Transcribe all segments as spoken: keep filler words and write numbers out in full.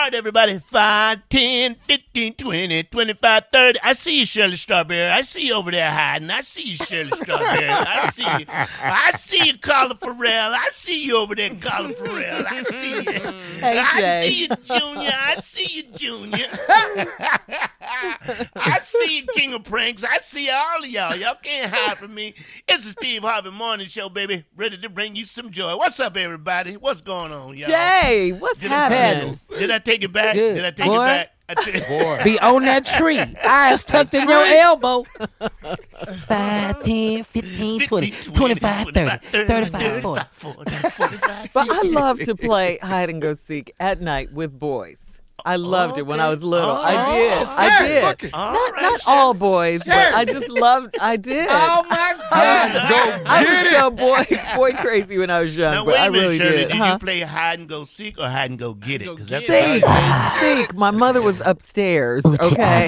right, everybody. five, ten, fifteen, twenty, twenty-five, thirty. I see you, Shirley Strawberry. I see you over there hiding. I see you, Shirley Strawberry. I see you. I see you, Colin Farrell. I see you over there, Colin Farrell. I see you. Hey, I Jay. see you, Junior. I see you, Junior. I see you, King of Pranks. I see all of y'all. Y'all can't hide from me. It's the Steve Harvey Morning Show, baby. Ready to bring you some joy. What's up, everybody? What's going on, y'all? Jay, what's Did happening? I, did I take it back? Good. Did I take Boy. it back? I t- Boy. Be on that tree. Eyes tucked in your elbow. five, ten, fifteen, twenty, twenty-five, thirty, thirty-five, forty. But I love to play hide and go seek at night with boys. I loved it when I was little. Oh, I did. sir. I did. Fuck it. All Not, right, not Shirley. all boys, but I just loved. I did. Oh, my God. Go I get was it. so boy boy crazy when I was young, Now, but wait I a minute, really Shirley. did. Did Huh? you play hide and go seek or hide and go get it? Go Because that's get Seek, about it. seek. My mother was upstairs. Okay.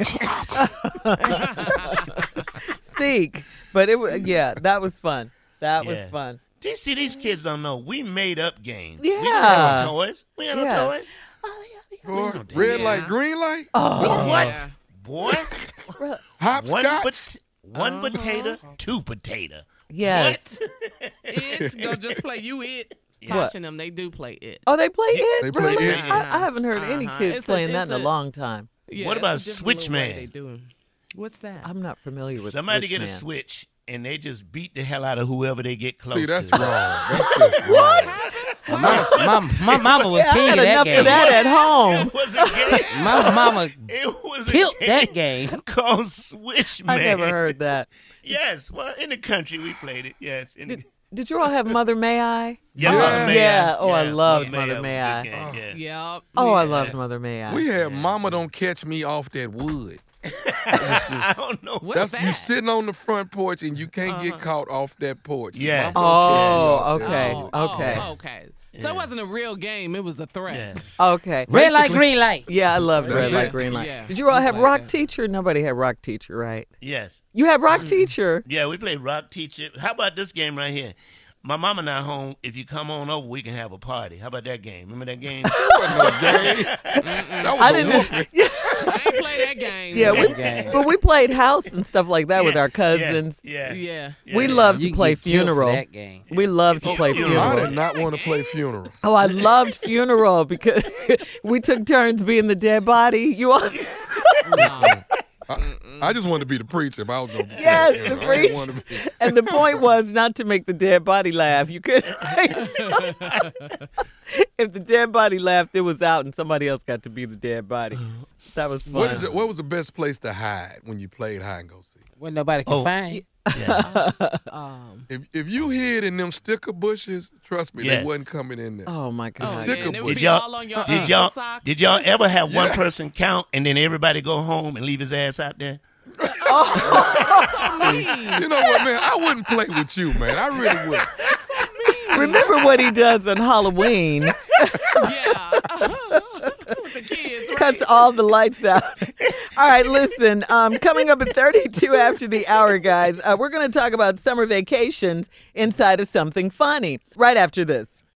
Seek, but it was yeah. That was fun. That was Yeah. fun. See, see, these kids don't know. We made up games. We Yeah. didn't have no toys. We had Yeah. no toys. Boy, red light, Yeah. green light, Oh, What? Yeah. Boy, one, hopscotch. pot- one Uh-huh. potato, two potato. yes. What? It's go just play you it. What? Tasha and them, they do play it. Oh, they play it. They play really? it. I, I haven't heard any Uh-huh. kids It's a- playing that it's in a a- long time. Yeah, What it's about a different little way Switchman? they do it. What's that? I'm not familiar with. Somebody get a Switchman. switch and they just beat the hell out of whoever they get close See, that's to. wrong. That's just wrong. My, my, my mama was Yeah, I king had of that enough game. of that at home. It was a game. My mama It was a killed game that game. called Switchman. I never heard that. Yes, well, in the country we played it. Yes, in the, Did, did you all have Mother May I? yeah, Yeah. Mother May I. Yeah. Oh, I Yeah, loved May Mother was a May good I. game, Yeah. Yep. Oh, I yeah. loved Mother May I. We had Mama Don't Catch Me Off That Wood. I don't know. What's That's that? you sitting on the front porch and you can't get Uh-huh. caught off that porch. Yeah. Mama Don't Catch Me Oh, Off That okay. Wood. Oh, Okay. Oh, okay. So it wasn't a real game. It was a threat. Yeah. Okay. Red light, Basically- green light. Yeah, I loved That's Red Light, it. Green Light. Yeah. Did you all have Like Rock that. Teacher? Nobody had Rock Teacher, right? Yes. You had Rock Teacher. Yeah, we played Rock Teacher. How about this game right here? My mama not home. If you come on over, we can have a party. How about that game? Remember that game? Wasn't no game. That was I a didn't. whooping. I ain't play that game. Yeah, we, Okay. but we played house and stuff like that with Yeah, our cousins. Yeah. Yeah. yeah. We yeah. loved You to can play get killed for funeral. that game. We loved to Oh, play funeral. I funeral. did not want to play funeral. Oh, I loved funeral because we took turns being the dead body. You all, No. I just wanted to be the preacher. If I was going to Yes, the I just preacher. wanted to be- and the point was not to make the dead body laugh. You could, if the dead body laughed, it was out, and somebody else got to be the dead body. That was fun. What is it? What was the best place to hide when you played hide and go seek? When nobody could Oh. find. Yeah. Um, If if you hid in them sticker bushes, trust me, Yes. they wasn't coming in there. Oh my oh, god! yeah, sticker and it book. would Did be y'all- all on your Did ankle y'all socks. did y'all ever have one Yes. person count and then everybody go home and leave his ass out there? You know what, man? I wouldn't play with you, man. I really would. Remember what he does on Halloween? Yeah. With the kids, right? Cuts all the lights out. All right, listen. Um, coming up at thirty-two after the hour, guys, uh, we're going to talk about summer vacations inside of Something Funny right after this.